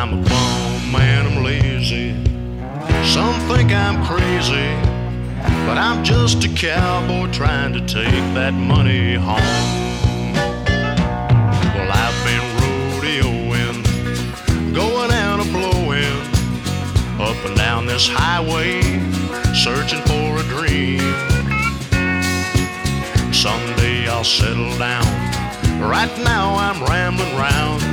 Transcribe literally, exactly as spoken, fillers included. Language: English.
I'm a bum and I'm lazy. Some think I'm crazy, but I'm just a cowboy trying to take that money home. Well, I've been rodeoing, going out a blowing, up and down this highway, searching for a dream. Someday I'll settle down. Right now I'm rambling round